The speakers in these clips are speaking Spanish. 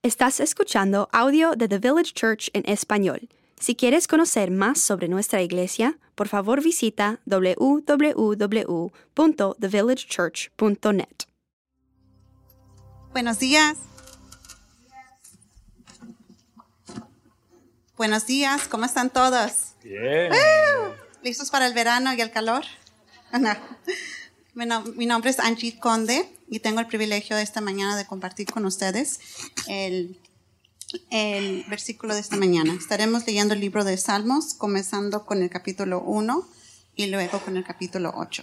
Estás escuchando audio de The Village Church en español. Si quieres conocer más sobre nuestra iglesia, por favor visita www.thevillagechurch.net. Buenos días. Buenos días, ¿cómo están todos? Bien. ¿Listos para el verano y el calor? No. Bueno, mi nombre es Angie Conde y tengo el privilegio de esta mañana de compartir con ustedes el versículo de esta mañana. Estaremos leyendo el libro de Salmos, comenzando con el capítulo 1 y luego con el capítulo 8.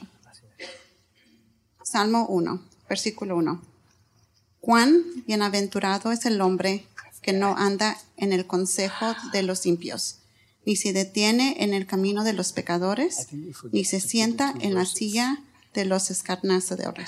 Salmo 1, versículo 1. Cuán bienaventurado es el hombre que no anda en el consejo de los impíos, ni se detiene en el camino de los pecadores, ni se sienta en la silla de los escarnecedores.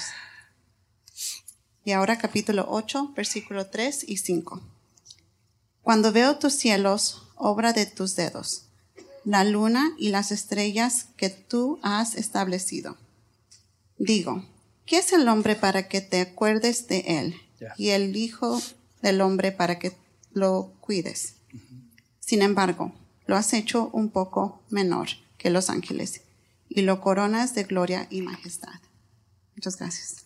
Y ahora capítulo 8, versículo 3 y 5. Cuando veo tus cielos, obra de tus dedos, la luna y las estrellas que tú has establecido, digo, ¿qué es el hombre para que te acuerdes de él? Y el hijo del hombre para que lo cuides. Sin embargo, lo has hecho un poco menor que los ángeles y lo coronas de gloria y majestad. Muchas gracias.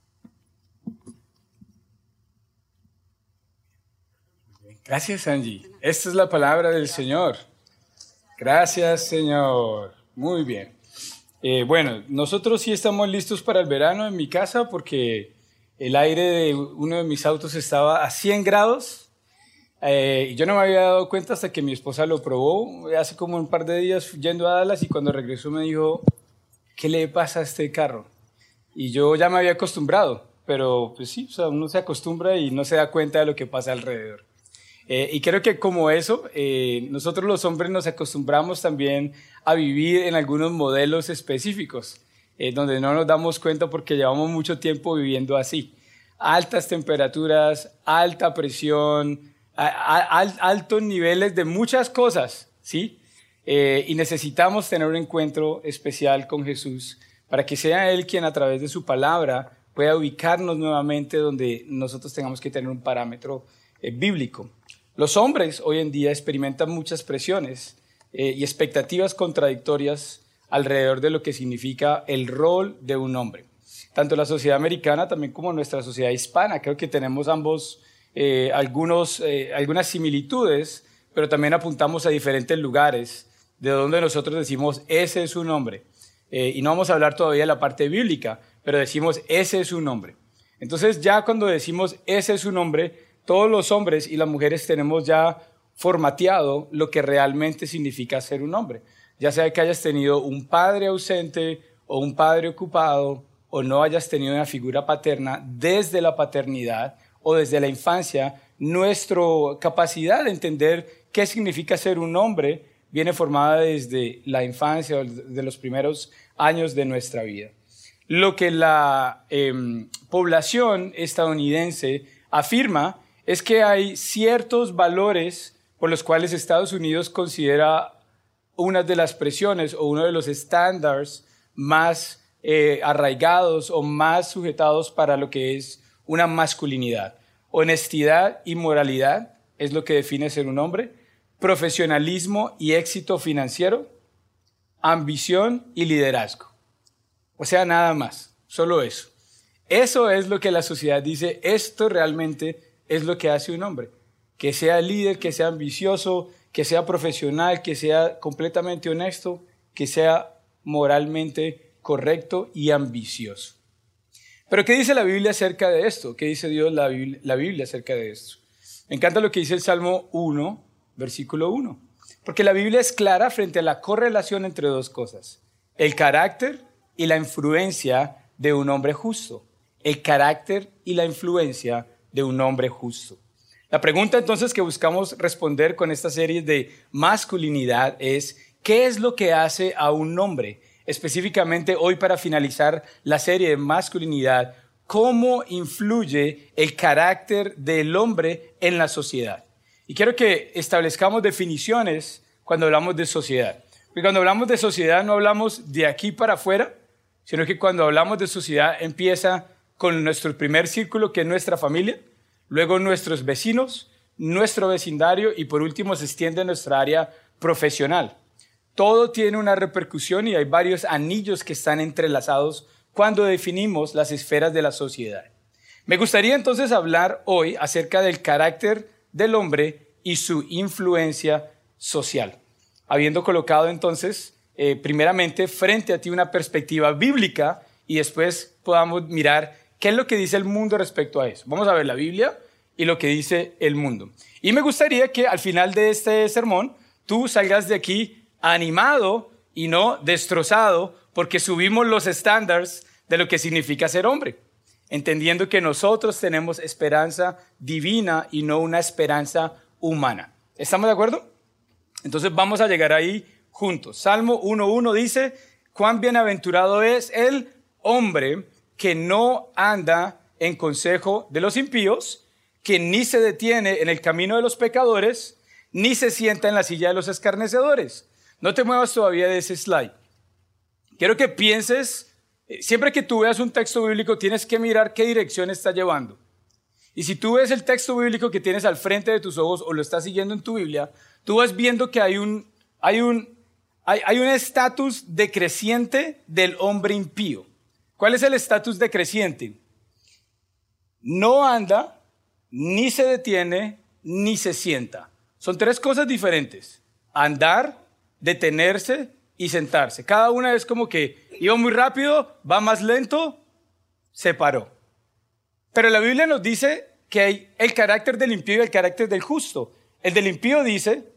Gracias, Angie. Esta es la palabra del Señor. Gracias, Señor. Muy bien. Bueno, nosotros sí estamos listos para el verano en mi casa porque el aire de uno de mis autos estaba a 100 grados. Y yo no me había dado cuenta hasta que mi esposa lo probó hace como un par de días yendo a Dallas, y cuando regresó me dijo, ¿qué le pasa a este carro? Y yo ya me había acostumbrado, pero pues sí, o sea, uno se acostumbra y no se da cuenta de lo que pasa alrededor. Y creo que como eso, nosotros los hombres nos acostumbramos también a vivir en algunos modelos específicos, donde no nos damos cuenta porque llevamos mucho tiempo viviendo así. Altas temperaturas, alta presión, altos niveles de muchas cosas, ¿sí? Y necesitamos tener un encuentro especial con Jesús para que sea Él quien a través de su palabra pueda ubicarnos nuevamente donde nosotros tengamos que tener un parámetro bíblico. Los hombres hoy en día experimentan muchas presiones y expectativas contradictorias alrededor de lo que significa el rol de un hombre. Tanto la sociedad americana también como nuestra sociedad hispana, creo que tenemos ambos algunas similitudes, pero también apuntamos a diferentes lugares de donde nosotros decimos, ese es un hombre. Y no vamos a hablar todavía de la parte bíblica, pero decimos, ese es un hombre. Entonces ya cuando decimos, ese es un hombre, todos los hombres y las mujeres tenemos ya formateado lo que realmente significa ser un hombre. Ya sea que hayas tenido un padre ausente o un padre ocupado, o no hayas tenido una figura paterna desde la paternidad o desde la infancia, nuestra capacidad de entender qué significa ser un hombre viene formada desde la infancia o de los primeros años de nuestra vida. Lo que la población estadounidense afirma es que hay ciertos valores por los cuales Estados Unidos considera una de las presiones o uno de los estándares más arraigados o más sujetados para lo que es una masculinidad. Honestidad y moralidad es lo que define ser un hombre. Profesionalismo y éxito financiero. Ambición y liderazgo. O sea, nada más, solo eso. Eso es lo que la sociedad dice, esto realmente es lo que hace un hombre. Que sea líder, que sea ambicioso, que sea profesional, que sea completamente honesto, que sea moralmente correcto y ambicioso. Pero ¿qué dice la Biblia acerca de esto? ¿Qué dice Dios la Biblia acerca de esto? Me encanta lo que dice el Salmo 1, versículo 1. Porque la Biblia es clara frente a la correlación entre dos cosas. El carácter y la influencia de un hombre justo. El carácter y la influencia de un hombre justo. La pregunta entonces que buscamos responder con esta serie de masculinidad es, ¿qué es lo que hace a un hombre? Específicamente hoy para finalizar la serie de masculinidad, ¿cómo influye el carácter del hombre en la sociedad? Y quiero que establezcamos definiciones cuando hablamos de sociedad. Porque cuando hablamos de sociedad no hablamos de aquí para afuera, sino que cuando hablamos de sociedad empieza con nuestro primer círculo, que es nuestra familia. luego nuestros vecinos, nuestro vecindario y por último se extiende a nuestra área profesional. Todo tiene una repercusión y hay varios anillos que están entrelazados cuando definimos las esferas de la sociedad. Me gustaría entonces hablar hoy acerca del carácter del hombre y su influencia social, habiendo colocado entonces primeramente frente a ti una perspectiva bíblica y después podamos mirar qué es lo que dice el mundo respecto a eso. Vamos a ver la Biblia y lo que dice el mundo. Y me gustaría que al final de este sermón tú salgas de aquí animado y no destrozado porque subimos los estándares de lo que significa ser hombre, entendiendo que nosotros tenemos esperanza divina y no una esperanza humana. ¿Estamos de acuerdo? Entonces vamos a llegar ahí juntos. Salmo 1:1 dice, cuán bienaventurado es el hombre que no anda en consejo de los impíos, que ni se detiene en el camino de los pecadores, ni se sienta en la silla de los escarnecedores. No te muevas todavía de ese slide. Quiero que pienses, siempre que tú veas un texto bíblico, tienes que mirar qué dirección está llevando. Y si tú ves el texto bíblico que tienes al frente de tus ojos o lo estás siguiendo en tu Biblia, tú vas viendo que hay un estatus decreciente del hombre impío. ¿Cuál es el estatus decreciente? No anda, ni se detiene, ni se sienta. Son tres cosas diferentes. Andar, detenerse y sentarse. Cada una es como que iba muy rápido, va más lento, se paró. Pero la Biblia nos dice que hay el carácter del impío y el carácter del justo. El del impío dice,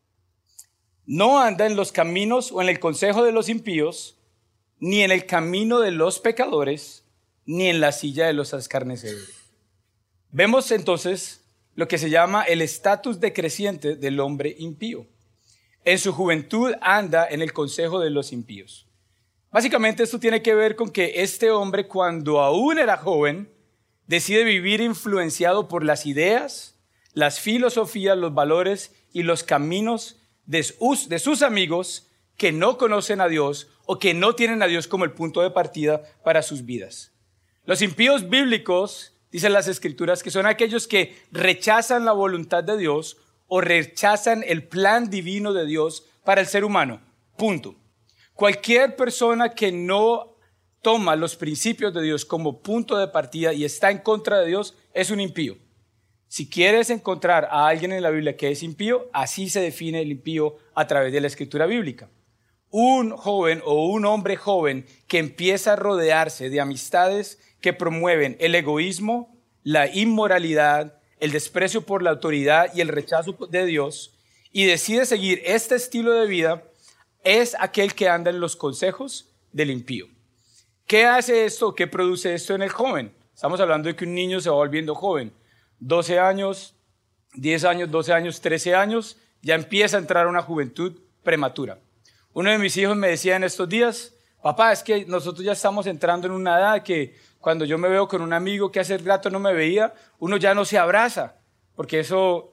no anda en los caminos o en el consejo de los impíos, ni en el camino de los pecadores, ni en la silla de los escarnecedores. Vemos entonces lo que se llama el estatus decreciente del hombre impío. En su juventud anda en el consejo de los impíos. Básicamente esto tiene que ver con que este hombre, cuando aún era joven, decide vivir influenciado por las ideas, las filosofías, los valores y los caminos de sus amigos que no conocen a Dios o que no tienen a Dios como el punto de partida para sus vidas. Los impíos bíblicos, dicen las Escrituras, que son aquellos que rechazan la voluntad de Dios o rechazan el plan divino de Dios para el ser humano. Punto. Cualquier persona que no toma los principios de Dios como punto de partida y está en contra de Dios es un impío. Si quieres encontrar a alguien en la Biblia que es impío, así se define el impío a través de la Escritura bíblica. Un joven o un hombre joven que empieza a rodearse de amistades que promueven el egoísmo, la inmoralidad, el desprecio por la autoridad y el rechazo de Dios y decide seguir este estilo de vida, es aquel que anda en los consejos del impío. ¿Qué hace esto? ¿Qué produce esto en el joven? Estamos hablando de que un niño se va volviendo joven. 12 años, 10 años, 12 años, 13 años, ya empieza a entrar a una juventud prematura. Uno de mis hijos me decía en estos días, papá, es que nosotros ya estamos entrando en una edad que cuando yo me veo con un amigo que hace rato no me veía, uno ya no se abraza, porque eso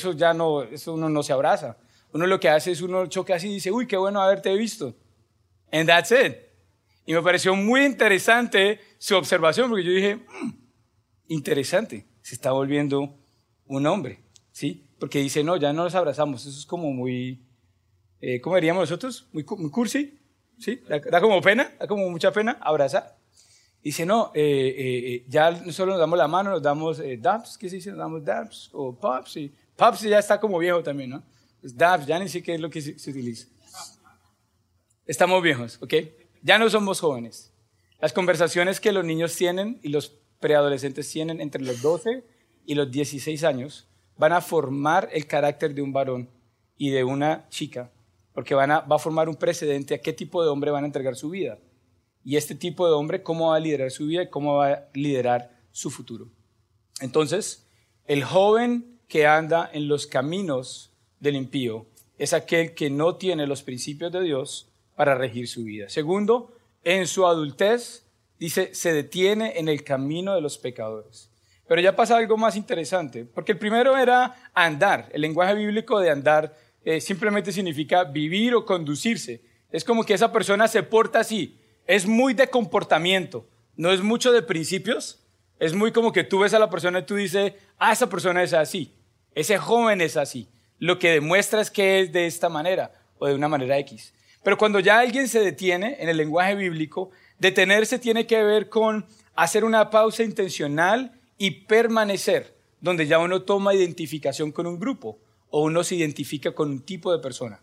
uno no se abraza. Uno lo que hace es uno choca así y dice, uy, qué bueno haberte visto. And that's it. Y me pareció muy interesante su observación, porque yo dije, interesante, se está volviendo un hombre, ¿sí? Porque dice, no, ya no nos abrazamos, eso es como muy, ¿cómo diríamos nosotros? Muy cursi, ¿sí? Da como pena, da como mucha pena abrazar. Dice, no, ya no solo nos damos la mano, nos damos dabs, ¿qué se dice? Nos damos dabs o pops, y pops ya está como viejo también, ¿no? Pues dabs, ya ni sé qué es lo que se utiliza. Estamos viejos, ¿ok? Ya no somos jóvenes. Las conversaciones que los niños tienen y los preadolescentes tienen entre los 12 y los 16 años van a formar el carácter de un varón y de una chica, porque va a formar un precedente a qué tipo de hombre van a entregar su vida. Y este tipo de hombre, cómo va a liderar su vida y cómo va a liderar su futuro. Entonces, el joven que anda en los caminos del impío es aquel que no tiene los principios de Dios para regir su vida. Segundo, en su adultez, dice, se detiene en el camino de los pecadores. Pero ya pasa algo más interesante, porque el primero era andar. El lenguaje bíblico de andar simplemente significa vivir o conducirse. Es como que esa persona se porta así. Es muy de comportamiento, no es mucho de principios, Es muy como que tú ves a la persona y tú dices, esa persona es así, ese joven es así. Lo que demuestra es que es de esta manera o de una manera X. Pero cuando ya alguien se detiene, en el lenguaje bíblico, detenerse tiene que ver con hacer una pausa intencional y permanecer, donde ya uno toma identificación con un grupo o uno se identifica con un tipo de persona.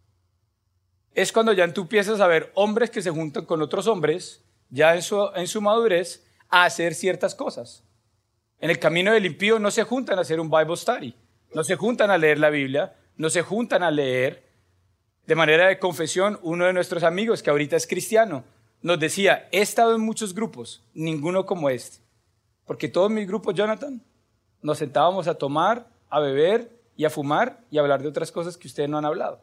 Es cuando ya tú empiezas a ver hombres que se juntan con otros hombres, ya en su madurez, a hacer ciertas cosas. En el camino del impío no se juntan a hacer un Bible study, no se juntan a leer la Biblia, no se juntan a leer. De manera de confesión, uno de nuestros amigos, que ahorita es cristiano, nos decía, he estado en muchos grupos, ninguno como este. Porque todos mis grupos, Jonathan, nos sentábamos a tomar, a beber y a fumar y a hablar de otras cosas que ustedes no han hablado.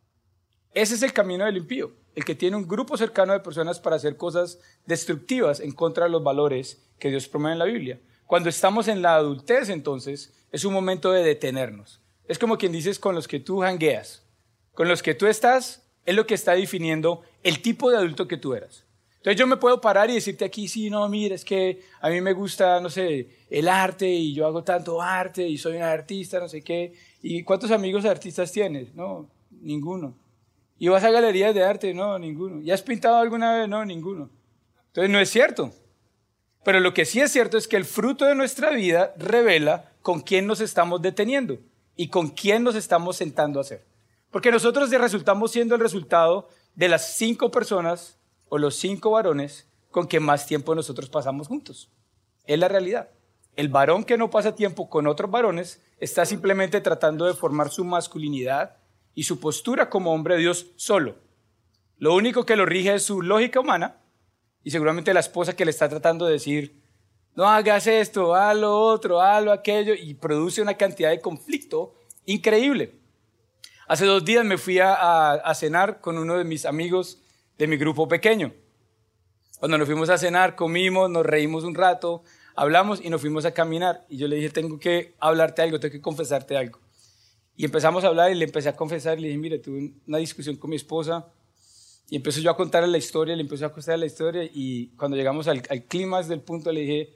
Ese es el camino del impío, el que tiene un grupo cercano de personas para hacer cosas destructivas en contra de los valores que Dios promueve en la Biblia. Cuando estamos en la adultez, entonces, es un momento de detenernos. Es como quien dices con los que tú jangueas. Con los que tú estás, es lo que está definiendo el tipo de adulto que tú eras. Entonces yo me puedo parar y decirte aquí, sí, no, mira, es que a mí me gusta, no sé, el arte y yo hago tanto arte y soy un artista, no sé qué. ¿Y cuántos amigos artistas tienes? No, ninguno. ¿Y vas a galerías de arte? No, ninguno. ¿Y has pintado alguna vez? No, ninguno. Entonces no es cierto. Pero lo que sí es cierto es que el fruto de nuestra vida revela con quién nos estamos deteniendo y con quién nos estamos sentando a hacer. Porque nosotros resultamos siendo el resultado de las 5 personas o los 5 varones con que más tiempo nosotros pasamos juntos. Es la realidad. El varón que no pasa tiempo con otros varones está simplemente tratando de formar su masculinidad y su postura como hombre de Dios solo. Lo único que lo rige es su lógica humana y seguramente la esposa que le está tratando de decir, no hagas esto, haz lo otro, haz lo aquello, y produce una cantidad de conflicto increíble. Hace 2 días me fui a cenar con uno de mis amigos de mi grupo pequeño. Cuando nos fuimos a cenar, comimos, nos reímos un rato, hablamos y nos fuimos a caminar. Y yo le dije, tengo que hablarte algo, tengo que confesarte algo. Y empezamos a hablar y le empecé a confesar. Y le dije, mire, tuve una discusión con mi esposa. Y empecé yo a contarle la historia, le empecé a contar la historia. Y cuando llegamos al clímax del punto, le dije,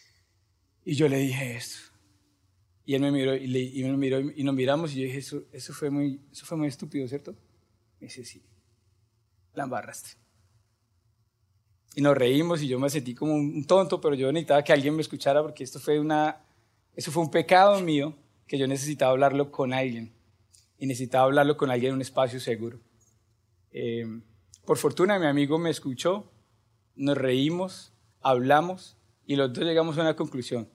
y yo le dije esto. Y él me miró y me miró y nos miramos y yo dije, eso fue muy estúpido, ¿cierto? Me dice, sí, la embarraste. Y nos reímos y yo me sentí como un tonto, pero yo necesitaba que alguien me escuchara porque eso fue un pecado mío que yo necesitaba hablarlo con alguien. Y necesitaba hablarlo con alguien en un espacio seguro. Por fortuna mi amigo me escuchó, nos reímos, hablamos y los dos llegamos a una conclusión.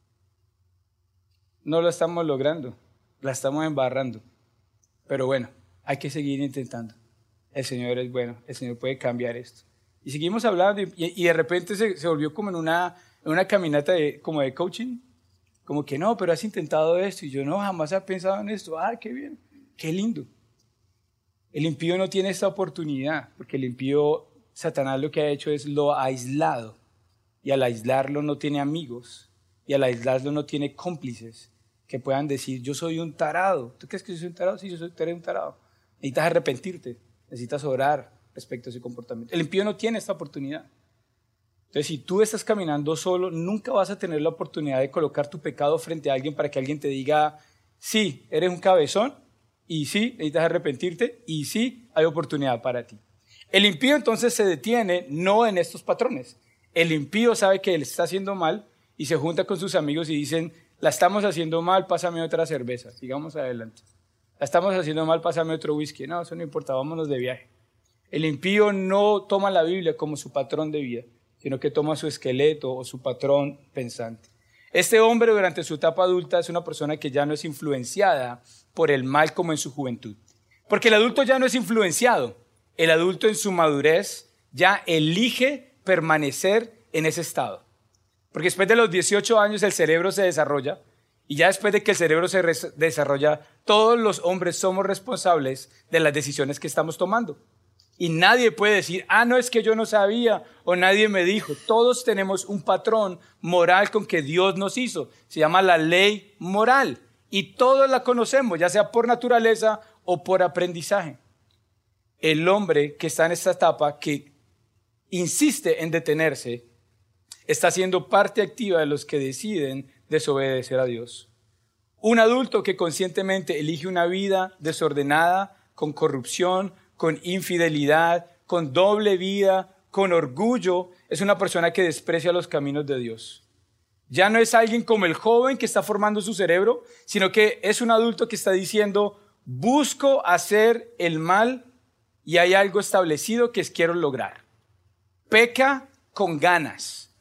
No lo estamos logrando, la estamos embarrando. Pero bueno, hay que seguir intentando. El Señor es bueno, el Señor puede cambiar esto. Y seguimos hablando y de repente se volvió como en una caminata como de coaching. Como que no, pero has intentado esto. Y yo no, jamás he pensado en esto. Ah, qué bien, qué lindo. El impío no tiene esta oportunidad, porque el impío, Satanás lo que ha hecho es lo ha aislado. Y al aislarlo no tiene amigos. Y al aislarlo no tiene cómplices que puedan decir, yo soy un tarado. ¿Tú crees que yo soy un tarado? Sí, tú eres un tarado. Necesitas arrepentirte, necesitas orar respecto a ese comportamiento. El impío no tiene esta oportunidad. Entonces, si tú estás caminando solo, nunca vas a tener la oportunidad de colocar tu pecado frente a alguien para que alguien te diga, sí, eres un cabezón, y sí, necesitas arrepentirte, y sí, hay oportunidad para ti. El impío entonces se detiene no en estos patrones. El impío sabe que él está haciendo mal y se junta con sus amigos y dicen, la estamos haciendo mal, pásame otra cerveza, sigamos adelante. La estamos haciendo mal, pásame otro whisky. No, eso no importa, vámonos de viaje. El impío no toma la Biblia como su patrón de vida, sino que toma su esqueleto o su patrón pensante. Este hombre durante su etapa adulta es una persona que ya no es influenciada por el mal como en su juventud. Porque el adulto ya no es influenciado. El adulto en su madurez ya elige permanecer en ese estado. Porque después de los 18 años el cerebro se desarrolla y ya después de que el cerebro se desarrolla, todos los hombres somos responsables de las decisiones que estamos tomando. Y nadie puede decir, no, es que yo no sabía o nadie me dijo. Todos tenemos un patrón moral con que Dios nos hizo. Se llama la ley moral y todos la conocemos, ya sea por naturaleza o por aprendizaje. El hombre que está en esta etapa, que insiste en detenerse, está siendo parte activa de los que deciden desobedecer a Dios. Un adulto que conscientemente elige una vida desordenada, con corrupción, con infidelidad, con doble vida, con orgullo, es una persona que desprecia los caminos de Dios. Ya no es alguien como el joven que está formando su cerebro, sino que es un adulto que está diciendo, busco hacer el mal y hay algo establecido que quiero lograr. Peca con ganas,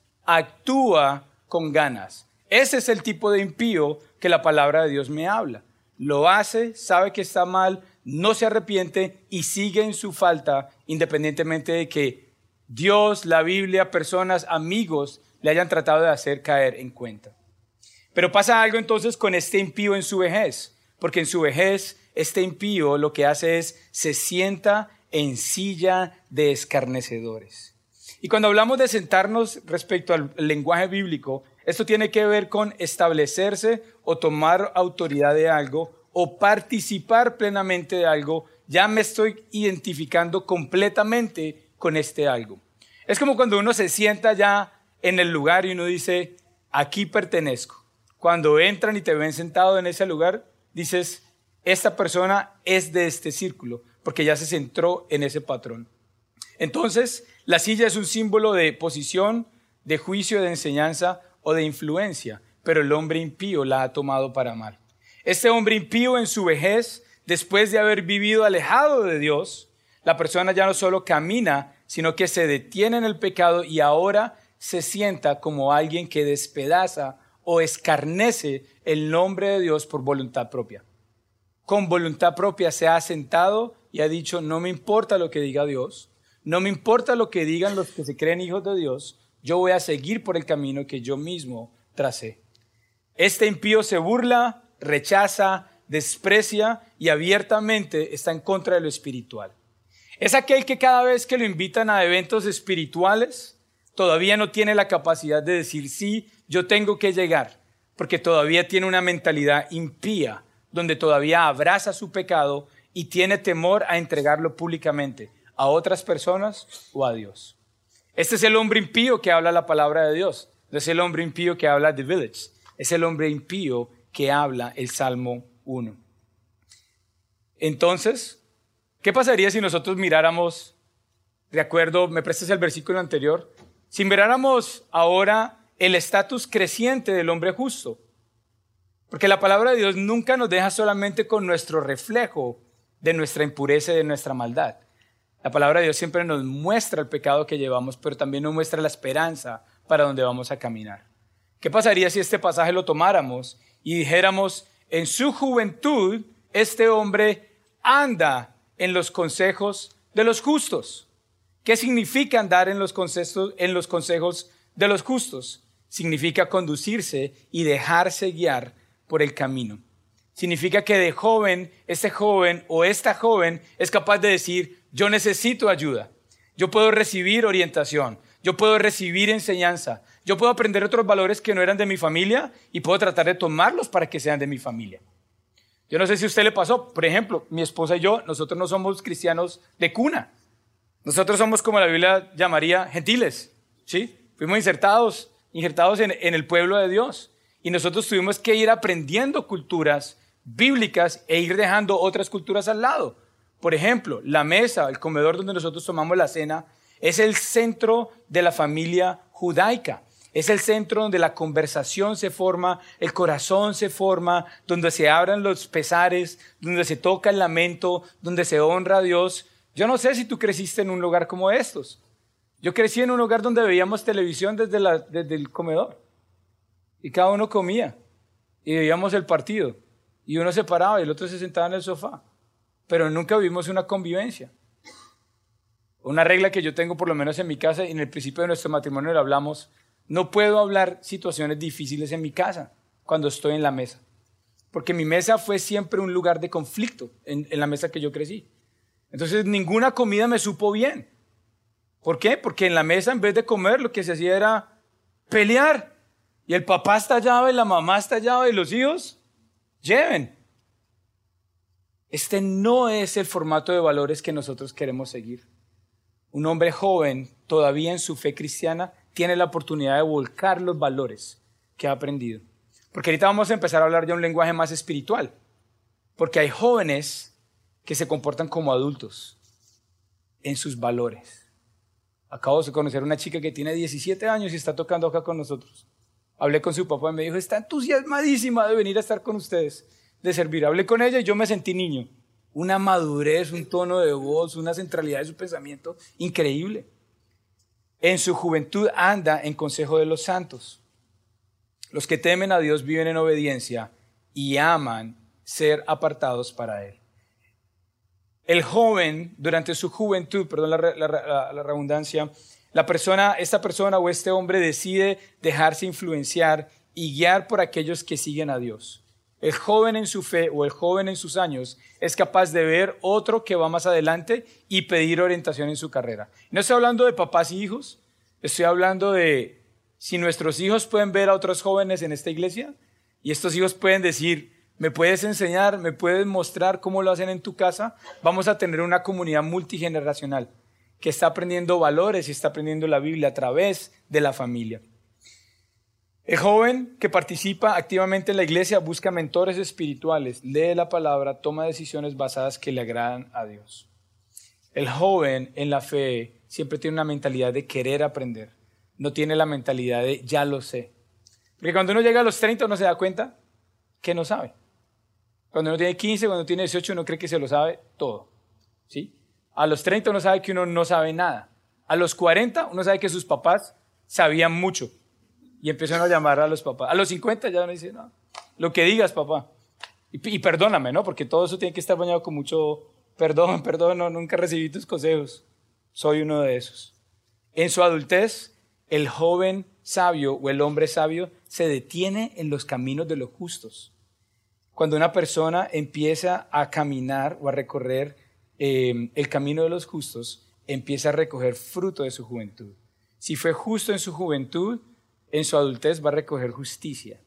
actúa con ganas. Ese es el tipo de impío que la palabra de Dios me habla. Lo hace, sabe que está mal, no se arrepiente y sigue en su falta, independientemente de que Dios, la Biblia, personas, amigos le hayan tratado de hacer caer en cuenta. Pero pasa algo entonces con este impío en su vejez, porque en su vejez este impío lo que hace es se sienta en silla de escarnecedores. Y cuando hablamos de sentarnos respecto al lenguaje bíblico, esto tiene que ver con establecerse o tomar autoridad de algo o participar plenamente de algo. Ya me estoy identificando completamente con este algo. Es como cuando uno se sienta ya en el lugar y uno dice, aquí pertenezco. Cuando entran y te ven sentado en ese lugar, dices, esta persona es de este círculo, porque ya se centró en ese patrón. Entonces, la silla es un símbolo de posición, de juicio, de enseñanza o de influencia, pero el hombre impío la ha tomado para mal. Este hombre impío en su vejez, después de haber vivido alejado de Dios, la persona ya no solo camina, sino que se detiene en el pecado y ahora se sienta como alguien que despedaza o escarnece el nombre de Dios por voluntad propia. Con voluntad propia se ha sentado y ha dicho, no me importa lo que diga Dios, no me importa lo que digan los que se creen hijos de Dios, yo voy a seguir por el camino que yo mismo tracé. Este impío se burla, rechaza, desprecia y abiertamente está en contra de lo espiritual. Es aquel que cada vez que lo invitan a eventos espirituales, todavía no tiene la capacidad de decir, sí, yo tengo que llegar, porque todavía tiene una mentalidad impía, donde todavía abraza su pecado y tiene temor a entregarlo públicamente a otras personas o a Dios. Este es el hombre impío que habla la palabra de Dios. No es el hombre impío que habla The Village. Es el hombre impío que habla el Salmo 1. Entonces, ¿qué pasaría si nosotros miráramos, de acuerdo, me prestas el versículo anterior, si miráramos ahora el estatus creciente del hombre justo? Porque la palabra de Dios nunca nos deja solamente con nuestro reflejo de nuestra impureza y de nuestra maldad. La palabra de Dios siempre nos muestra el pecado que llevamos, pero también nos muestra la esperanza para donde vamos a caminar. ¿Qué pasaría si este pasaje lo tomáramos y dijéramos, en su juventud, este hombre anda en los consejos de los justos? ¿Qué significa andar en los consejos de los justos? Significa conducirse y dejarse guiar por el camino. Significa que de joven, este joven o esta joven es capaz de decir, yo necesito ayuda, yo puedo recibir orientación, yo puedo recibir enseñanza, yo puedo aprender otros valores que no eran de mi familia y puedo tratar de tomarlos para que sean de mi familia. Yo no sé si a usted le pasó, por ejemplo, mi esposa y yo, nosotros no somos cristianos de cuna. Nosotros somos, como la Biblia llamaría, gentiles, ¿sí? Fuimos injertados en el pueblo de Dios. Y nosotros tuvimos que ir aprendiendo culturas bíblicas e ir dejando otras culturas al lado. Por ejemplo, la mesa, el comedor donde nosotros tomamos la cena, es el centro de la familia judaica. Es el centro donde la conversación se forma, el corazón se forma, donde se abran los pesares, donde se toca el lamento, donde se honra a Dios. Yo no sé si tú creciste en un lugar como estos. Yo crecí en un lugar donde veíamos televisión desde el comedor. Y cada uno comía. Y veíamos el partido. Y uno se paraba y el otro se sentaba en el sofá. Pero nunca vivimos una convivencia. Una regla que yo tengo, por lo menos en mi casa, y en el principio de nuestro matrimonio lo hablamos, no puedo hablar situaciones difíciles en mi casa cuando estoy en la mesa. Porque mi mesa fue siempre un lugar de conflicto en la mesa que yo crecí. Entonces ninguna comida me supo bien. ¿Por qué? Porque en la mesa, en vez de comer, lo que se hacía era pelear. Y el papá estallaba y la mamá estallaba y los hijos lleven. Este no es el formato de valores que nosotros queremos seguir. Un hombre joven, todavía en su fe cristiana, tiene la oportunidad de volcar los valores que ha aprendido. Porque ahorita vamos a empezar a hablar de un lenguaje más espiritual. Porque hay jóvenes que se comportan como adultos en sus valores. Acabo de conocer una chica que tiene 17 años y está tocando acá con nosotros. Hablé con su papá y me dijo, está entusiasmadísima de venir a estar con ustedes, de servir. Hablé con ella y yo me sentí niño. Una madurez, un tono de voz, una centralidad de su pensamiento increíble. En su juventud anda en consejo de los santos. Los que temen a Dios viven en obediencia y aman ser apartados para Él. El joven, durante su juventud, perdón la redundancia, esta persona o este hombre decide dejarse influenciar y guiar por aquellos que siguen a Dios. El joven en su fe o el joven en sus años es capaz de ver otro que va más adelante y pedir orientación en su carrera. No estoy hablando de papás y hijos, estoy hablando de si nuestros hijos pueden ver a otros jóvenes en esta iglesia y estos hijos pueden decir, ¿me puedes enseñar? ¿Me puedes mostrar cómo lo hacen en tu casa? Vamos a tener una comunidad multigeneracional que está aprendiendo valores y está aprendiendo la Biblia a través de la familia. El joven que participa activamente en la iglesia busca mentores espirituales, lee la palabra, toma decisiones basadas que le agradan a Dios. El joven en la fe siempre tiene una mentalidad de querer aprender, no tiene la mentalidad de ya lo sé. Porque cuando uno llega a los 30 uno se da cuenta que no sabe. Cuando uno tiene 15, cuando uno tiene 18 uno cree que se lo sabe todo, ¿sí? A los 30 uno sabe que uno no sabe nada. A los 40 uno sabe que sus papás sabían mucho. Y empiezan a llamar a los papás. A los 50 ya uno dice, no, lo que digas, papá. Y perdóname, ¿no? Porque todo eso tiene que estar bañado con mucho perdón, no, nunca recibí tus consejos. Soy uno de esos. En su adultez, el joven sabio o el hombre sabio se detiene en los caminos de los justos. Cuando una persona empieza a caminar o a recorrer el camino de los justos, empieza a recoger fruto de su juventud. Si fue justo en su juventud, en su adultez va a recoger justicia.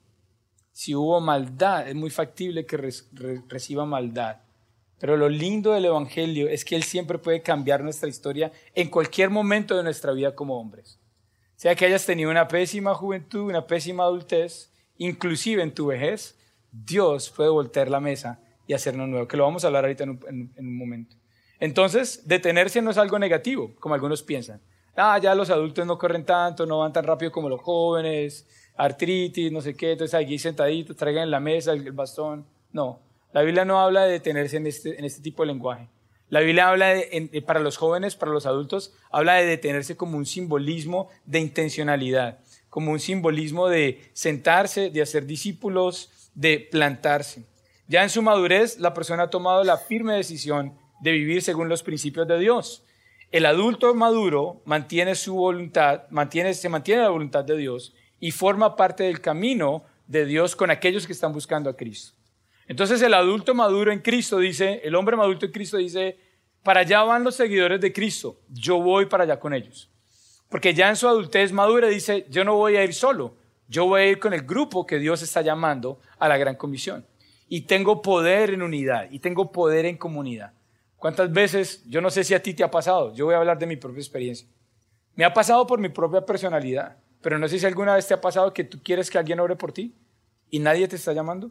Si hubo maldad, es muy factible que reciba maldad. Pero lo lindo del Evangelio es que Él siempre puede cambiar nuestra historia en cualquier momento de nuestra vida como hombres. Sea que hayas tenido una pésima juventud, una pésima adultez, inclusive en tu vejez, Dios puede voltear la mesa y hacernos nuevo, que lo vamos a hablar ahorita en un momento. Entonces, detenerse no es algo negativo, como algunos piensan. Ya los adultos no corren tanto, no van tan rápido como los jóvenes, artritis, no sé qué, entonces aquí sentaditos, traigan en la mesa el bastón. No, la Biblia no habla de detenerse en este tipo de lenguaje. La Biblia habla para los jóvenes, para los adultos, habla de detenerse como un simbolismo de intencionalidad, como un simbolismo de sentarse, de hacer discípulos, de plantarse. Ya en su madurez, la persona ha tomado la firme decisión de vivir según los principios de Dios. El adulto maduro mantiene su voluntad, se mantiene la voluntad de Dios y forma parte del camino de Dios con aquellos que están buscando a Cristo. Entonces el adulto maduro en Cristo dice, el hombre maduro en Cristo dice, para allá van los seguidores de Cristo, yo voy para allá con ellos. Porque ya en su adultez madura dice, yo no voy a ir solo, yo voy a ir con el grupo que Dios está llamando a la gran comisión. Y tengo poder en unidad, y tengo poder en comunidad. ¿Cuántas veces, yo no sé si a ti te ha pasado, yo voy a hablar de mi propia experiencia. Me ha pasado por mi propia personalidad, pero no sé si alguna vez te ha pasado que tú quieres que alguien ore por ti y nadie te está llamando.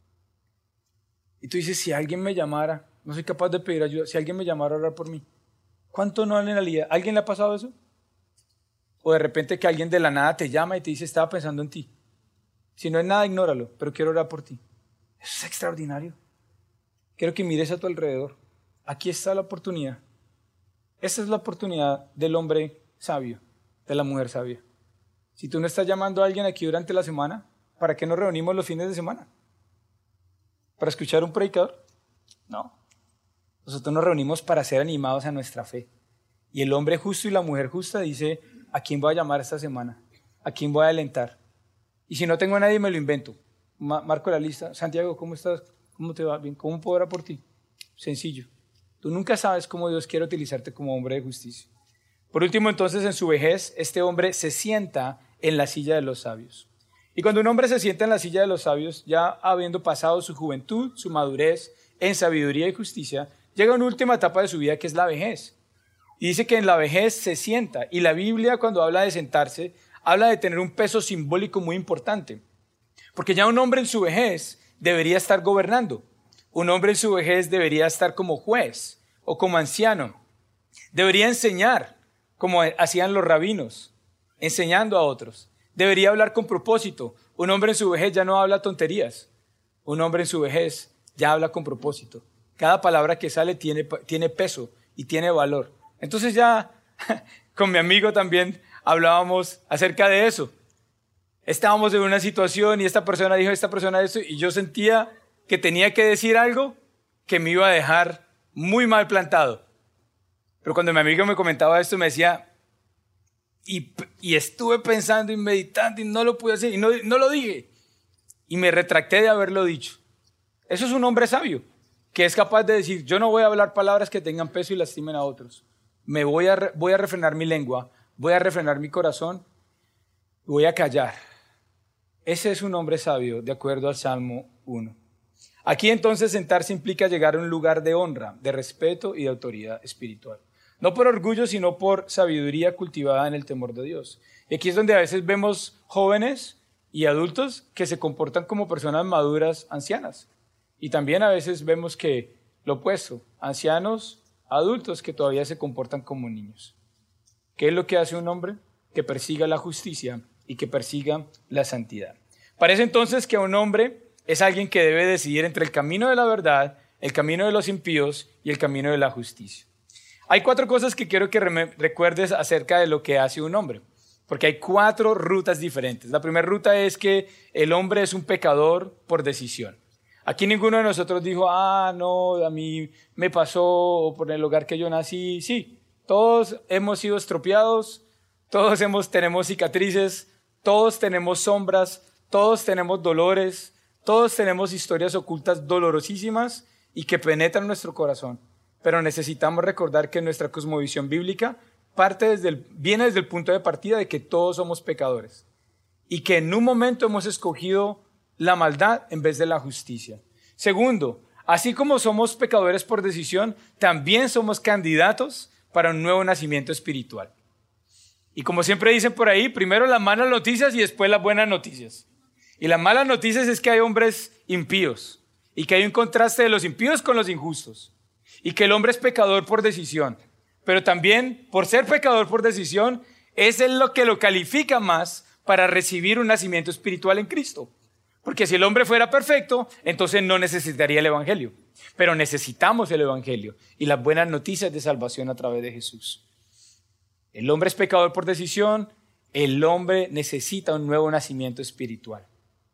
Y tú dices, si alguien me llamara, no soy capaz de pedir ayuda, si alguien me llamara a orar por mí. ¿Cuánto no en realidad? ¿Alguien le ha pasado eso? O de repente que alguien de la nada te llama y te dice, estaba pensando en ti. Si no es nada, ignóralo, pero quiero orar por ti. Eso es extraordinario. Quiero que mires a tu alrededor. Aquí está la oportunidad. Esta es la oportunidad del hombre sabio, de la mujer sabia. Si tú no estás llamando a alguien aquí durante la semana, ¿para qué nos reunimos los fines de semana? ¿Para escuchar un predicador? No. Nosotros nos reunimos para ser animados a nuestra fe. Y el hombre justo y la mujer justa dice, ¿a quién voy a llamar esta semana? ¿A quién voy a alentar? Y si no tengo a nadie, me lo invento. Marco la lista. Santiago, ¿cómo estás? ¿Cómo te va? Bien. ¿Cómo puedo orar por ti? Sencillo. Tú nunca sabes cómo Dios quiere utilizarte como hombre de justicia. Por último, entonces, en su vejez, este hombre se sienta en la silla de los sabios. Y cuando un hombre se sienta en la silla de los sabios, ya habiendo pasado su juventud, su madurez, en sabiduría y justicia, llega a una última etapa de su vida que es la vejez. Y dice que en la vejez se sienta. Y la Biblia, cuando habla de sentarse, habla de tener un peso simbólico muy importante. Porque ya un hombre en su vejez debería estar gobernando. Un hombre en su vejez debería estar como juez o como anciano. Debería enseñar como hacían los rabinos, enseñando a otros. Debería hablar con propósito. Un hombre en su vejez ya no habla tonterías. Un hombre en su vejez ya habla con propósito. Cada palabra que sale tiene peso y tiene valor. Entonces ya con mi amigo también hablábamos acerca de eso. Estábamos en una situación y esta persona dijo esto y yo sentía que tenía que decir algo que me iba a dejar muy mal plantado. Pero cuando mi amigo me comentaba esto me decía, y estuve pensando y meditando y no lo pude hacer y no lo dije. Y me retracté de haberlo dicho. Eso es un hombre sabio, que es capaz de decir, yo no voy a hablar palabras que tengan peso y lastimen a otros. Voy a refrenar mi lengua, voy a refrenar mi corazón, voy a callar. Ese es un hombre sabio, de acuerdo al Salmo 1. Aquí entonces sentarse implica llegar a un lugar de honra, de respeto y de autoridad espiritual. No por orgullo, sino por sabiduría cultivada en el temor de Dios. Y aquí es donde a veces vemos jóvenes y adultos que se comportan como personas maduras, ancianas. Y también a veces vemos que lo opuesto, ancianos, adultos que todavía se comportan como niños. ¿Qué es lo que hace un hombre? Que persiga la justicia y que persiga la santidad. Parece entonces que un hombre es alguien que debe decidir entre el camino de la verdad, el camino de los impíos y el camino de la justicia. Hay 4 cosas que quiero que recuerdes acerca de lo que hace un hombre, porque hay 4 rutas diferentes. La primera ruta es que el hombre es un pecador por decisión. Aquí ninguno de nosotros dijo, no, a mí me pasó por el hogar que yo nací. Sí, todos hemos sido estropeados, todos tenemos cicatrices, todos tenemos sombras, todos tenemos dolores, todos tenemos historias ocultas dolorosísimas y que penetran nuestro corazón. Pero necesitamos recordar que nuestra cosmovisión bíblica viene desde el punto de partida de que todos somos pecadores y que en un momento hemos escogido la maldad en vez de la justicia. Segundo, así como somos pecadores por decisión, también somos candidatos para un nuevo nacimiento espiritual. Y como siempre dicen por ahí, primero las malas noticias y después las buenas noticias. Y las malas noticias es que hay hombres impíos y que hay un contraste de los impíos con los injustos. Y que el hombre es pecador por decisión, pero también por ser pecador por decisión, es lo que lo califica más para recibir un nacimiento espiritual en Cristo. Porque si el hombre fuera perfecto, entonces no necesitaría el evangelio. Pero necesitamos el evangelio y las buenas noticias de salvación a través de Jesús. El hombre es pecador por decisión, el hombre necesita un nuevo nacimiento espiritual.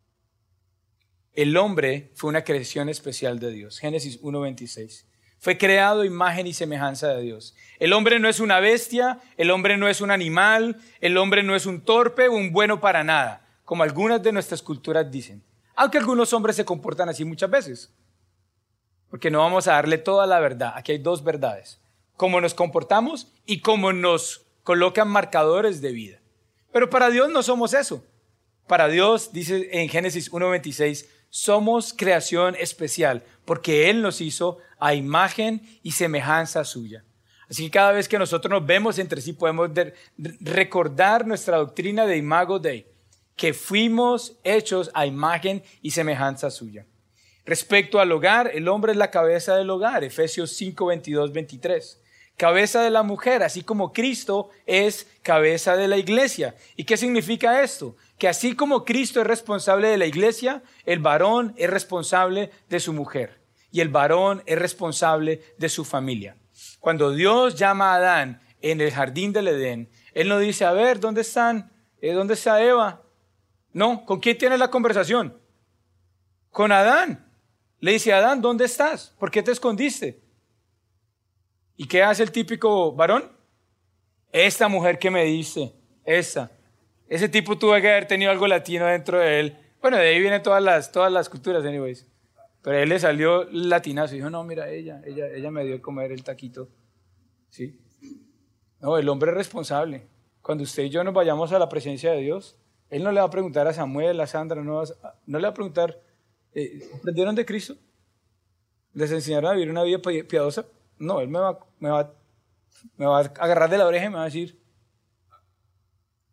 El hombre fue una creación especial de Dios. Génesis 1:26. Fue creado a imagen y semejanza de Dios. El hombre no es una bestia, el hombre no es un animal, el hombre no es un torpe o un bueno para nada, como algunas de nuestras culturas dicen. Aunque algunos hombres se comportan así muchas veces. Porque no vamos a darle toda la verdad. Aquí hay 2 verdades. Cómo nos comportamos y cómo nos colocan marcadores de vida. Pero para Dios no somos eso. Para Dios, dice en Génesis 1:26, somos creación especial porque Él nos hizo a imagen y semejanza suya. Así que cada vez que nosotros nos vemos entre sí podemos recordar nuestra doctrina de Imago Dei, que fuimos hechos a imagen y semejanza suya. Respecto al hogar, el hombre es la cabeza del hogar, Efesios 5:22-23. Cabeza de la mujer, así como Cristo es cabeza de la iglesia. ¿Y qué significa esto? Que así como Cristo es responsable de la iglesia, el varón es responsable de su mujer y el varón es responsable de su familia. Cuando Dios llama a Adán en el jardín del Edén, Él no dice, a ver, ¿dónde están? ¿Dónde está Eva? No, ¿con quién tiene la conversación? Con Adán. Le dice, Adán, ¿dónde estás? ¿Por qué te escondiste? ¿Y qué hace el típico varón? Esta mujer que me diste, ese tipo tuvo que haber tenido algo latino dentro de él. Bueno, de ahí vienen todas las culturas, anyways. Pero a él le salió latinazo y dijo, no, mira, ella me dio de comer el taquito. ¿Sí? No, el hombre es responsable. Cuando usted y yo nos vayamos a la presencia de Dios, Él no le va a preguntar a Samuel, a Sandra, no le va a preguntar, ¿aprendieron de Cristo? ¿Les enseñaron a vivir una vida piadosa? No, Él me va a agarrar de la oreja y me va a decir,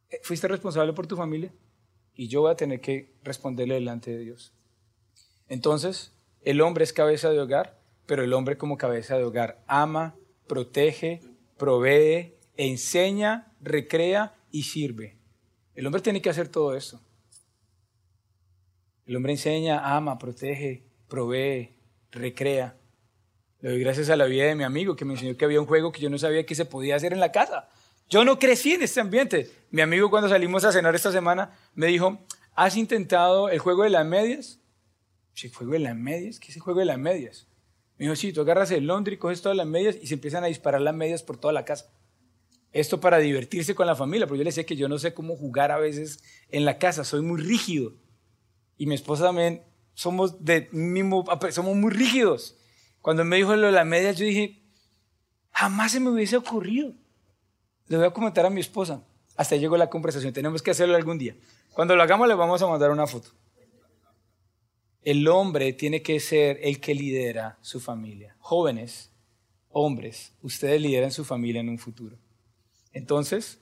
fuiste responsable por tu familia y yo voy a tener que responderle delante de Dios. Entonces, el hombre es cabeza de hogar, pero el hombre como cabeza de hogar ama, protege, provee, enseña, recrea y sirve. El hombre tiene que hacer todo esto. El hombre enseña, ama, protege, provee, recrea. Le doy gracias a la vida de mi amigo que me enseñó que había un juego que yo no sabía que se podía hacer en la casa. Yo no crecí en este ambiente. Mi amigo, cuando salimos a cenar esta semana, me dijo, ¿has intentado el juego de las medias? ¿El juego de las medias? ¿Qué es el juego de las medias? Me dijo, sí, tú agarras el Londres, coges todas las medias y se empiezan a disparar las medias por toda la casa. Esto para divertirse con la familia, porque yo le decía que yo no sé cómo jugar a veces en la casa, soy muy rígido. Y mi esposa también, somos muy rígidos. Cuando me dijo lo de las medias, yo dije, jamás se me hubiese ocurrido. Le voy a comentar a mi esposa. Hasta ahí llegó la conversación, tenemos que hacerlo algún día. Cuando lo hagamos, le vamos a mandar una foto. El hombre tiene que ser el que lidera su familia. Jóvenes, hombres, ustedes lideran su familia en un futuro. Entonces,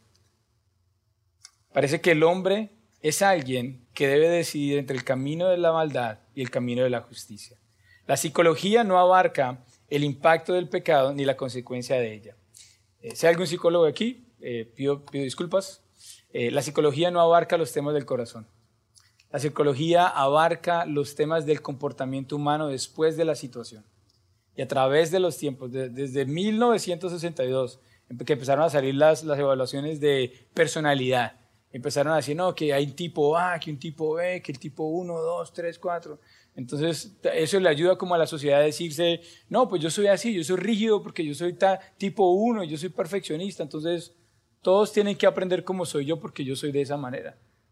parece que el hombre es alguien que debe decidir entre el camino de la maldad y el camino de la justicia. La psicología no abarca el impacto del pecado ni la consecuencia de ella. Si hay algún psicólogo aquí, pido disculpas. La psicología no abarca los temas del corazón. La psicología abarca los temas del comportamiento humano después de la situación. Y a través de los tiempos, desde 1962, que empezaron a salir las evaluaciones de personalidad, empezaron a decir, no, que hay un tipo A, que un tipo B, que el tipo 1, 2, 3, 4. Entonces, eso le ayuda como a la sociedad a decirse, no, pues yo soy así, yo soy rígido porque yo soy tipo 1, yo soy perfeccionista. Entonces, todos tienen que aprender como soy yo porque yo soy de esa manera.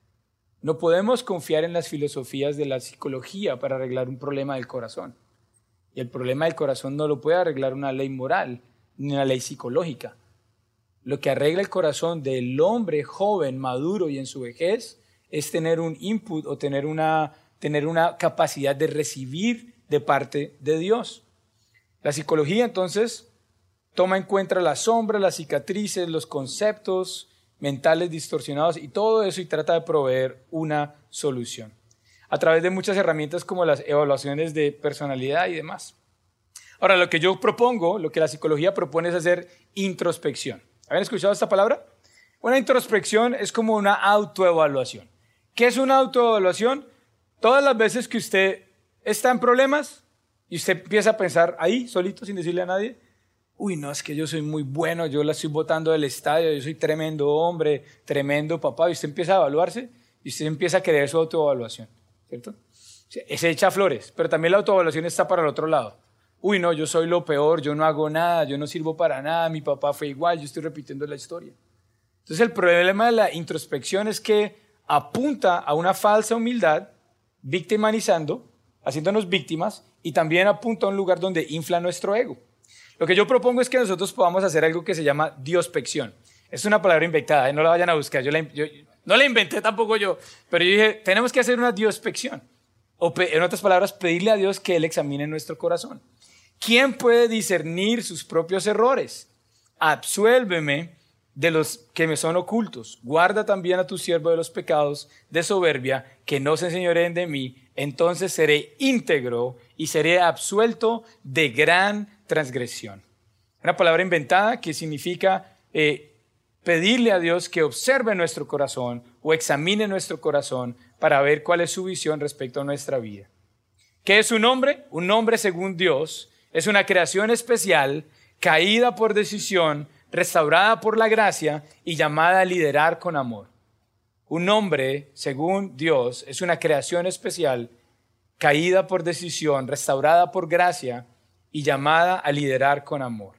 No podemos confiar en las filosofías de la psicología para arreglar un problema del corazón. Y el problema del corazón no lo puede arreglar una ley moral ni una ley psicológica. Lo que arregla el corazón del hombre joven, maduro y en su vejez es tener un input o tener una capacidad de recibir de parte de Dios. La psicología entonces toma en cuenta las sombras, las cicatrices, los conceptos mentales distorsionados y todo eso y trata de proveer una solución a través de muchas herramientas como las evaluaciones de personalidad y demás. Ahora, lo que yo propongo, lo que la psicología propone es hacer introspección. ¿Habían escuchado esta palabra? Una introspección es como una autoevaluación. ¿Qué es una autoevaluación? Todas las veces que usted está en problemas y usted empieza a pensar ahí, solito, sin decirle a nadie, uy, no, es que yo soy muy bueno, yo la estoy botando del estadio, yo soy tremendo hombre, tremendo papá, y usted empieza a evaluarse y usted empieza a creer su autoevaluación, ¿cierto? Se echa flores, pero también la autoevaluación está para el otro lado. Uy, no, yo soy lo peor, yo no hago nada, yo no sirvo para nada, mi papá fue igual, yo estoy repitiendo la historia. Entonces el problema de la introspección es que apunta a una falsa humildad, victimizando, haciéndonos víctimas, y también apunta a un lugar donde infla nuestro ego. Lo que yo propongo es que nosotros podamos hacer algo que se llama diospección. Es una palabra inventada, no la vayan a buscar, yo no la inventé tampoco yo, pero yo dije, tenemos que hacer una diospección. O en otras palabras, pedirle a Dios que Él examine nuestro corazón. ¿Quién puede discernir sus propios errores? Absuélveme de los que me son ocultos. Guarda también a tu siervo de los pecados de soberbia, que no se enseñoreen de mí. Entonces seré íntegro y seré absuelto de gran transgresión. Una palabra inventada que significa pedirle a Dios que observe nuestro corazón o examine nuestro corazón para ver cuál es su visión respecto a nuestra vida. ¿Qué es un hombre? Un hombre según Dios es una creación especial, caída por decisión, restaurada por la gracia y llamada a liderar con amor. Un hombre, según Dios, es una creación especial, caída por decisión, restaurada por gracia y llamada a liderar con amor.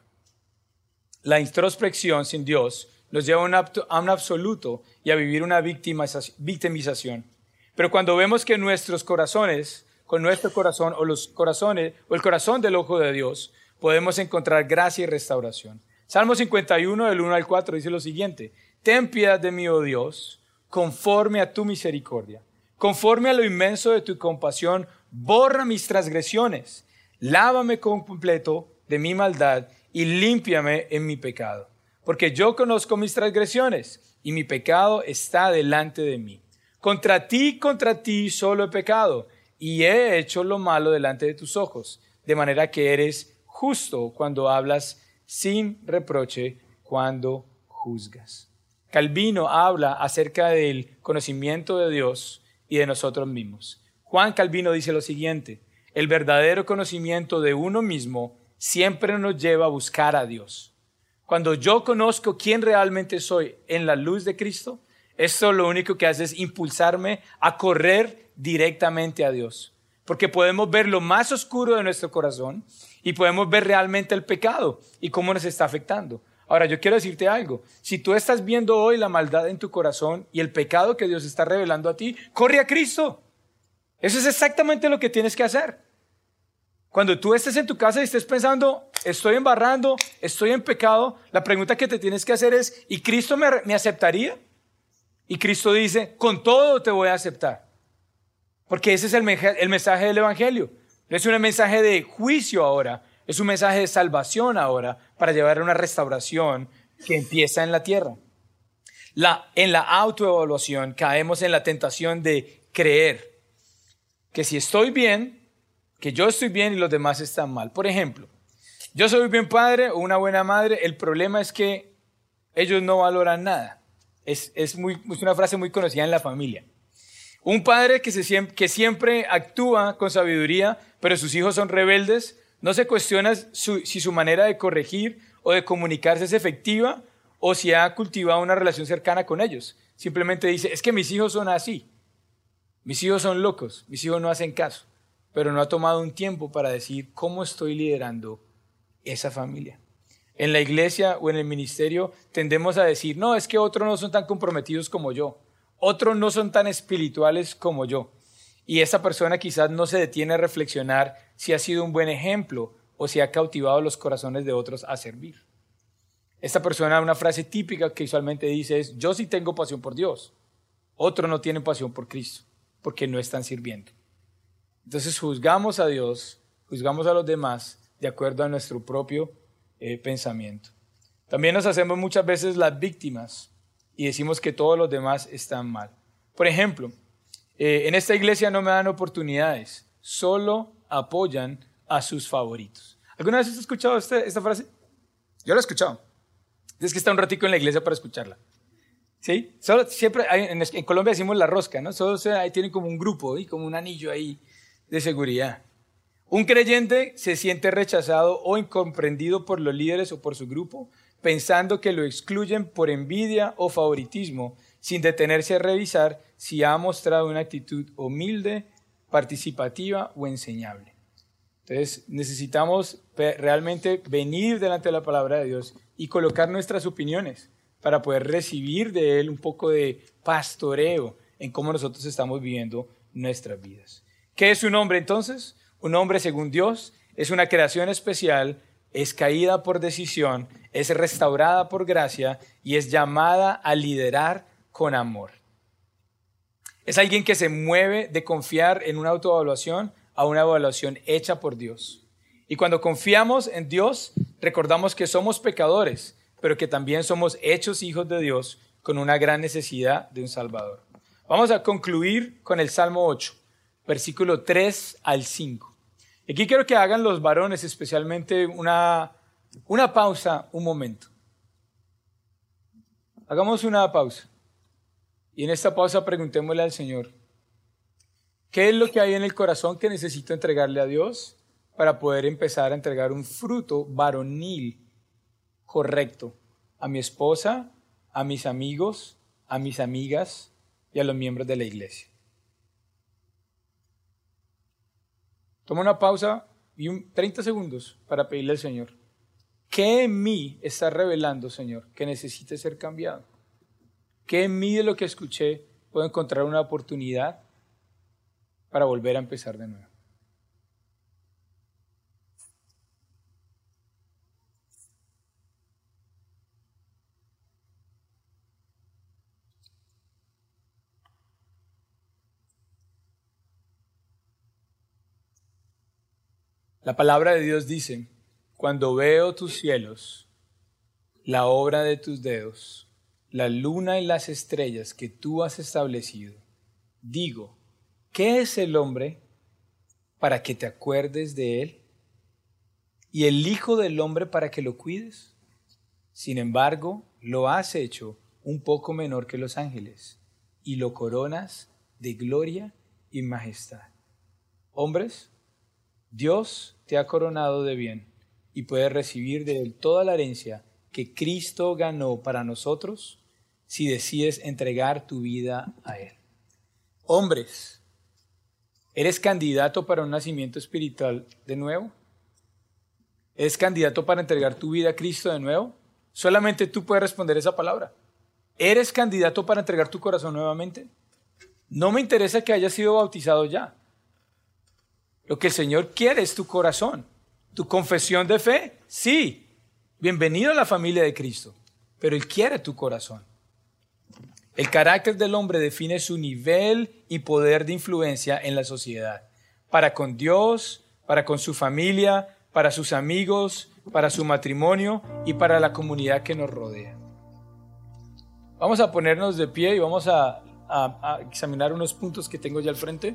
La introspección sin Dios nos lleva a un absoluto y a vivir una victimización. Pero cuando vemos que nuestros corazones, con nuestro corazón o el corazón del ojo de Dios, podemos encontrar gracia y restauración. Salmo 51, del 1 al 4, dice lo siguiente: ten piedad de mí, oh Dios, conforme a tu misericordia. Conforme a lo inmenso de tu compasión, borra mis transgresiones. Lávame completo de mi maldad y límpiame en mi pecado. Porque yo conozco mis transgresiones y mi pecado está delante de mí. Contra ti solo he pecado, y he hecho lo malo delante de tus ojos, de manera que eres justo cuando hablas, sin reproche cuando juzgas. Calvino habla acerca del conocimiento de Dios y de nosotros mismos. Juan Calvino dice lo siguiente: el verdadero conocimiento de uno mismo siempre nos lleva a buscar a Dios. Cuando yo conozco quién realmente soy en la luz de Cristo, esto lo único que hace es impulsarme a correr directamente a Dios. Porque podemos ver lo más oscuro de nuestro corazón y podemos ver realmente el pecado y cómo nos está afectando. Ahora, yo quiero decirte algo. Si tú estás viendo hoy la maldad en tu corazón y el pecado que Dios está revelando a ti, corre a Cristo. Eso es exactamente lo que tienes que hacer. Cuando tú estés en tu casa y estés pensando, estoy embarrando, estoy en pecado, la pregunta que te tienes que hacer es, ¿y Cristo me aceptaría? Y Cristo dice, con todo te voy a aceptar. Porque ese es el mensaje del Evangelio. No es un mensaje de juicio ahora, es un mensaje de salvación ahora para llevar a una restauración que empieza en la tierra. En la autoevaluación caemos en la tentación de creer que si estoy bien, que yo estoy bien y los demás están mal. Por ejemplo, yo soy un buen padre o una buena madre, el problema es que ellos no valoran nada. Es una frase muy conocida en la familia. Un padre que siempre actúa con sabiduría, pero sus hijos son rebeldes, no se cuestiona si su manera de corregir o de comunicarse es efectiva o si ha cultivado una relación cercana con ellos. Simplemente dice, es que mis hijos son así. Mis hijos son locos, mis hijos no hacen caso, pero no ha tomado un tiempo para decir cómo estoy liderando esa familia. En la iglesia o en el ministerio tendemos a decir, no, es que otros no son tan comprometidos como yo, otros no son tan espirituales como yo. Y esa persona quizás no se detiene a reflexionar si ha sido un buen ejemplo o si ha cautivado los corazones de otros a servir. Esta persona, una frase típica que usualmente dice es, yo sí tengo pasión por Dios, otros no tienen pasión por Cristo, porque no están sirviendo. Entonces juzgamos a Dios, juzgamos a los demás de acuerdo a nuestro propio pensamiento. También nos hacemos muchas veces las víctimas y decimos que todos los demás están mal. Por ejemplo, en esta iglesia no me dan oportunidades, solo apoyan a sus favoritos. ¿Alguna vez has escuchado esta frase? Yo la he escuchado. Tienes que estar un ratico en la iglesia para escucharla. ¿Sí? Siempre en Colombia decimos la rosca, ¿no? Ahí tienen como un grupo, ¿sí? Como un anillo ahí de seguridad. Un creyente se siente rechazado o incomprendido por los líderes o por su grupo, pensando que lo excluyen por envidia o favoritismo, sin detenerse a revisar si ha mostrado una actitud humilde, participativa o enseñable. Entonces necesitamos realmente venir delante de la palabra de Dios y colocar nuestras opiniones para poder recibir de Él un poco de pastoreo en cómo nosotros estamos viviendo nuestras vidas. ¿Qué es un hombre entonces? Un hombre según Dios es una creación especial, es caída por decisión, es restaurada por gracia y es llamada a liderar con amor. Es alguien que se mueve de confiar en una autoevaluación a una evaluación hecha por Dios. Y cuando confiamos en Dios, recordamos que somos pecadores, pero que también somos hechos hijos de Dios con una gran necesidad de un Salvador. Vamos a concluir con el Salmo 8, versículo 3 al 5. Aquí quiero que hagan los varones especialmente una pausa, un momento. Hagamos una pausa. Y en esta pausa preguntémosle al Señor, ¿qué es lo que hay en el corazón que necesito entregarle a Dios para poder empezar a entregar un fruto varonil correcto a mi esposa, a mis amigos, a mis amigas y a los miembros de la iglesia? Toma una pausa y 30 segundos para pedirle al Señor, ¿qué en mí está revelando, Señor, que necesite ser cambiado? ¿Qué en mí de lo que escuché puedo encontrar una oportunidad para volver a empezar de nuevo? La palabra de Dios dice, cuando veo tus cielos, la obra de tus dedos, la luna y las estrellas que tú has establecido. Digo, ¿qué es el hombre para que te acuerdes de él? ¿Y el hijo del hombre para que lo cuides? Sin embargo, lo has hecho un poco menor que los ángeles y lo coronas de gloria y majestad. Hombres, Dios te ha coronado de bien y puedes recibir de él toda la herencia que Cristo ganó para nosotros si decides entregar tu vida a él. Hombres, ¿eres candidato para un nacimiento espiritual de nuevo? ¿Eres candidato para entregar tu vida a Cristo de nuevo? Solamente tú puedes responder esa palabra. ¿Eres candidato para entregar tu corazón nuevamente? No me interesa que hayas sido bautizado ya. Lo que el Señor quiere es tu corazón. ¿Tu confesión de fe? Sí. Bienvenido a la familia de Cristo. Pero Él quiere tu corazón. El carácter del hombre define su nivel y poder de influencia en la sociedad. Para con Dios, para con su familia, para sus amigos, para su matrimonio y para la comunidad que nos rodea. Vamos a ponernos de pie y vamos a examinar unos puntos que tengo ya al frente.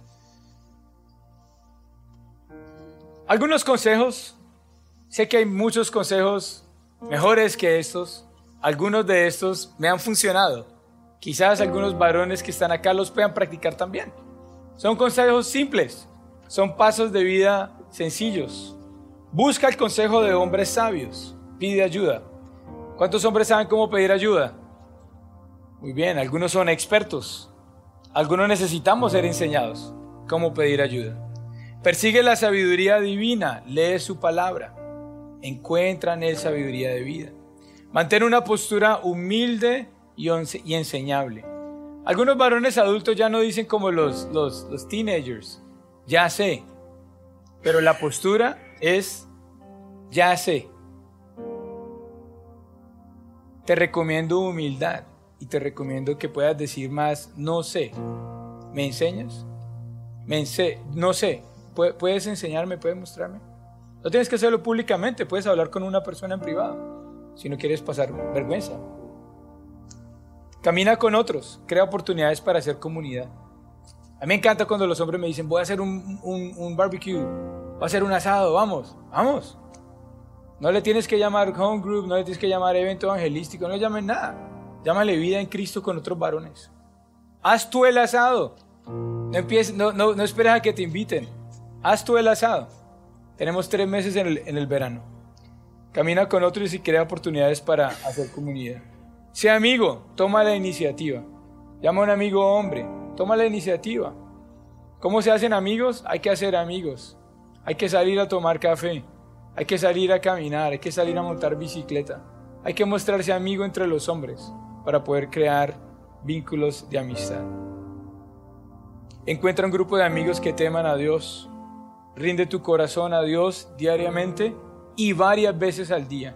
Algunos consejos. Sé que hay muchos consejos mejores que estos. Algunos de estos me han funcionado. Quizás algunos varones que están acá los puedan practicar también. Son consejos simples. Son pasos de vida sencillos. Busca el consejo de hombres sabios. Pide ayuda. ¿Cuántos hombres saben cómo pedir ayuda? Muy bien, algunos son expertos. Algunos necesitamos ser enseñados cómo pedir ayuda. Persigue la sabiduría divina. Lee su palabra. Encuentra en él sabiduría de vida. Mantén una postura humilde y enseñable. Algunos varones adultos ya no dicen como los teenagers. Ya sé. Pero la postura es ya sé. Te recomiendo humildad y te recomiendo que puedas decir más no sé. ¿Me enseñas? No sé. ¿Puedes enseñarme? ¿Puedes mostrarme? No tienes que hacerlo públicamente. Puedes hablar con una persona en privado si no quieres pasar vergüenza. Camina con otros. Crea oportunidades para hacer comunidad. A mí me encanta cuando los hombres me dicen voy a hacer un barbecue, voy a hacer un asado, vamos. No le tienes que llamar home group, no le tienes que llamar evento evangelístico, no le llames nada. Llámale vida en Cristo con otros varones. Haz tú el asado. No esperes a que te inviten. Haz tú el asado. Tenemos 3 meses en el verano. Camina con otros y crea oportunidades para hacer comunidad. Sea amigo, toma la iniciativa. Llama a un amigo hombre, toma la iniciativa. ¿Cómo se hacen amigos? Hay que hacer amigos. Hay que salir a tomar café. Hay que salir a caminar. Hay que salir a montar bicicleta. Hay que mostrarse amigo entre los hombres para poder crear vínculos de amistad. Encuentra un grupo de amigos que teman a Dios. Rinde tu corazón a Dios diariamente y varias veces al día.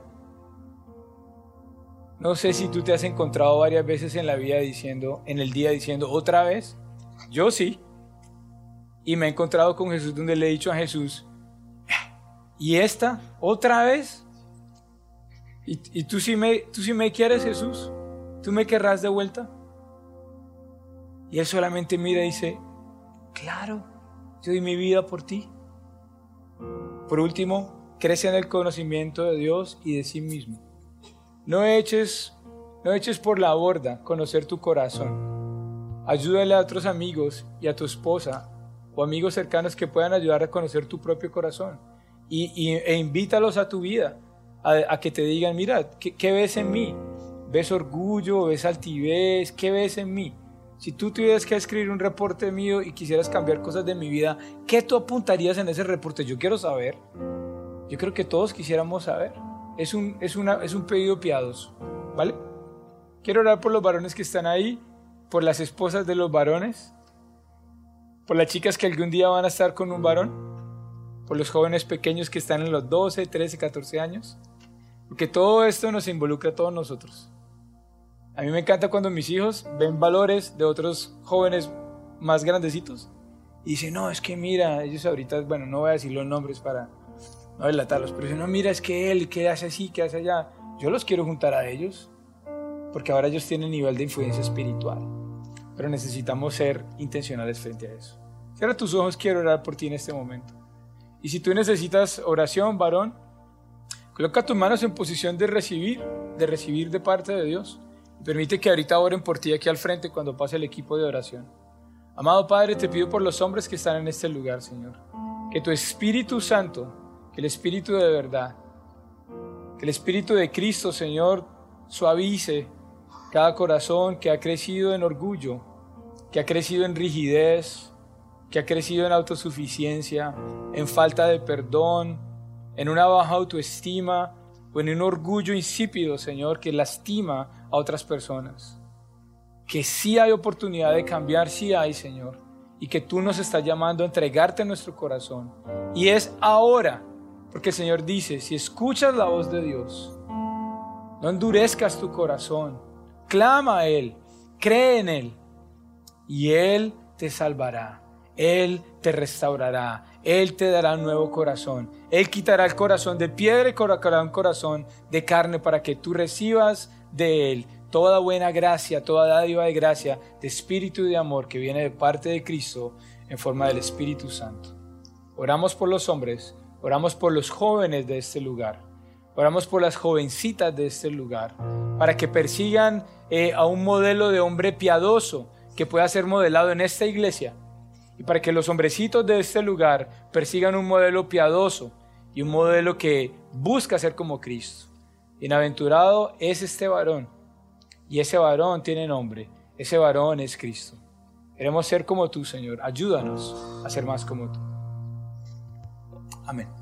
No sé si tú te has encontrado varias veces en la vida en el día diciendo ¿otra vez? Yo sí. Y me he encontrado con Jesús donde le he dicho a Jesús ¿y esta? ¿Otra vez? ¿Y tú sí me quieres, Jesús? ¿Tú me querrás de vuelta? Y él solamente mira y dice claro, yo di mi vida por ti. Por último, crece en el conocimiento de Dios y de sí mismo. No eches por la borda conocer tu corazón. Ayúdale a otros amigos y a tu esposa o amigos cercanos que puedan ayudar a conocer tu propio corazón. E invítalos a tu vida, a que te digan, mira, ¿qué ves en mí? ¿Ves orgullo? ¿Ves altivez? ¿Qué ves en mí? Si tú tuvieras que escribir un reporte mío y quisieras cambiar cosas de mi vida, ¿qué tú apuntarías en ese reporte? Yo quiero saber. Yo creo que todos quisiéramos saber. Es un pedido piadoso, ¿vale? Quiero orar por los varones que están ahí, por las esposas de los varones, por las chicas que algún día van a estar con un varón, por los jóvenes pequeños que están en los 12, 13, 14 años, porque todo esto nos involucra a todos nosotros. A mí me encanta cuando mis hijos ven valores de otros jóvenes más grandecitos y dicen, no, es que mira, ellos ahorita, bueno, no voy a decir los nombres para no delatarlos, pero dicen, no, mira, es que él, que hace así, que hace allá. Yo los quiero juntar a ellos, porque ahora ellos tienen nivel de influencia espiritual. Pero necesitamos ser intencionales frente a eso. Cierra tus ojos, quiero orar por ti en este momento. Y si tú necesitas oración, varón, coloca tus manos en posición de recibir de parte de Dios. Permite que ahorita oren por ti aquí al frente cuando pase el equipo de oración. Amado Padre, te pido por los hombres que están en este lugar, Señor, que tu Espíritu Santo, que el Espíritu de verdad, que el Espíritu de Cristo, Señor, suavice cada corazón que ha crecido en orgullo, que ha crecido en rigidez, que ha crecido en autosuficiencia, en falta de perdón, en una baja autoestima o en un orgullo insípido, Señor, que lastima a otras personas. Que sí hay oportunidad de cambiar, sí hay, Señor, y que tú nos estás llamando a entregarte nuestro corazón. Y es ahora, porque el Señor dice, si escuchas la voz de Dios, no endurezcas tu corazón, clama a Él, cree en Él, y Él te salvará, Él te restaurará, Él te dará un nuevo corazón, Él quitará el corazón de piedra y colocará un corazón de carne para que tú recibas de Él toda buena gracia, toda dádiva de gracia, de espíritu y de amor que viene de parte de Cristo en forma del Espíritu Santo. Oramos por los hombres, oramos por los jóvenes de este lugar, oramos por las jovencitas de este lugar, para que persigan a un modelo de hombre piadoso que pueda ser modelado en esta iglesia, y para que los hombrecitos de este lugar persigan un modelo piadoso y un modelo que busca ser como Cristo. Bienaventurado es este varón, y ese varón tiene nombre, ese varón es Cristo. Queremos ser como tú, Señor, ayúdanos a ser más como tú. Amén.